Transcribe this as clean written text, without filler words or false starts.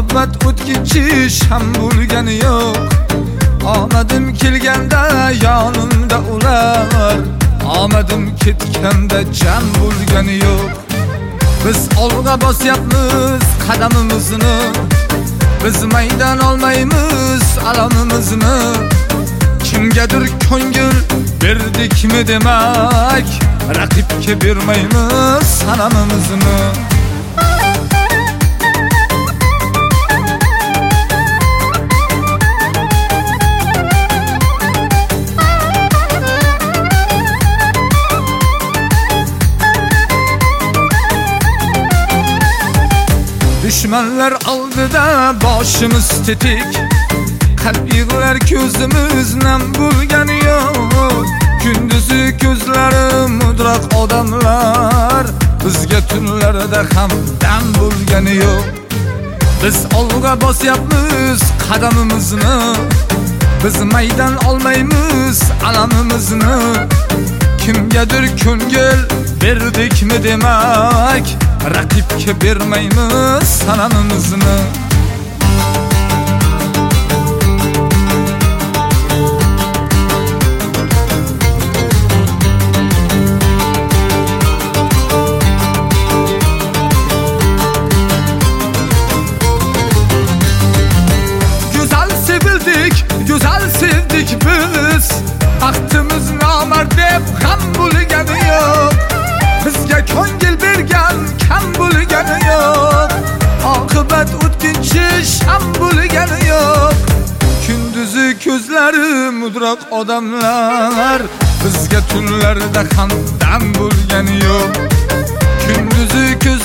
oqibat o'tkinchi sham bo'lgani yo'q. Omadim kelganda yonimda ular, omadim ketganda jam bo'lgani yo'q. Biz olg'a bosyapmiz qadamimizni, biz maydon olmaymiz alamimizni. Kimgadir ko'ngil berdikmi demak, raqibga bermaymiz sanamimizni. Düşmanlar oldida boshimiz tetik, qalb yig'lar ko'zimiz nam bo'lgani yo'q. Kunduzi ko'zlari mudroq odamlar, bizga tunlarda ham dam bo'lgani yo'q. Biz olg'a bosyapmiz qadamimizni, biz maydon olmaymiz alamimizni. Kimgadir ko'ngil berdikmi demak, raqibga bermaymiz sanamimizni. Güzel sevildik, güzel sevdik biz. Baxtimiz nomard deb ham bo'lgani yo'q. Bizga ko'ngil bergan kam bo'lgani yo'q. Oqibat o'tkinchi sham bo'lgani yo'q. Kunduzi ko'zlari mudroq odamlar, bizga tunlarda ham dam bo'lgani yo'q. Kunduzi